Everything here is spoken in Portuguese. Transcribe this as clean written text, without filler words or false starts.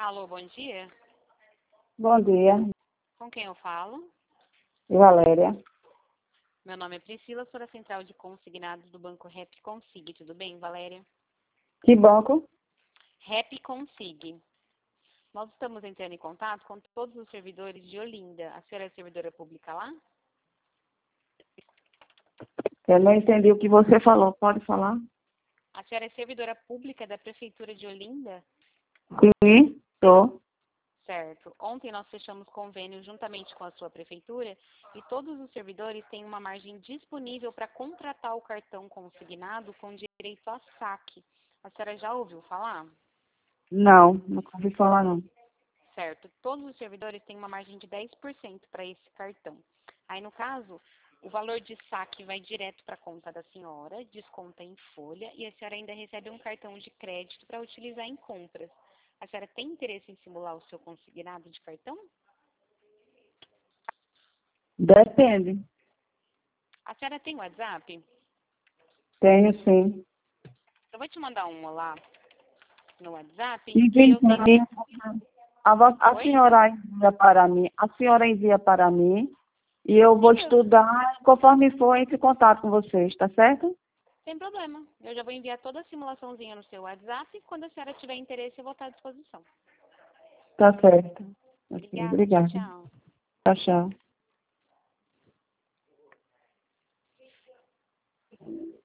Alô, bom dia. Bom dia, Com quem eu falo? Valéria. Meu nome é Priscila, sou da Central de Consignados do Banco Rep Consig. Tudo bem, Valéria? Que banco? Rep Consig. Nós estamos entrando em contato com todos os servidores de Olinda. A senhora é servidora pública lá? Eu não entendi o que você falou. Pode falar? A senhora é servidora pública da Prefeitura de Olinda? Sim, estou. Certo. Ontem nós fechamos convênio juntamente com a sua prefeitura e todos os servidores têm uma margem disponível para contratar o cartão consignado com direito a saque. A senhora já ouviu falar? Não, nunca ouvi falar não. Certo. Todos os servidores têm uma margem de 10% para esse cartão. Aí, no caso, o valor de saque vai direto para a conta da senhora, desconta em folha e a senhora ainda recebe um cartão de crédito para utilizar em compras. A senhora tem interesse em simular o seu consignado de cartão? Depende. A senhora tem WhatsApp? Tenho sim. Eu vou te mandar um olá no WhatsApp e Envie eu para tenho... mim. A Oi? senhora envia para mim. A senhora envia para mim e eu vou Sim, estudar. Conforme for, entre em contato com vocês, tá certo? sem problema. Eu já vou enviar toda a simulaçãozinha no seu WhatsApp e quando a senhora tiver interesse eu vou estar à disposição. Tá certo. Ok, Obrigada, tchau, obrigada. tchau. Tchau, tchau.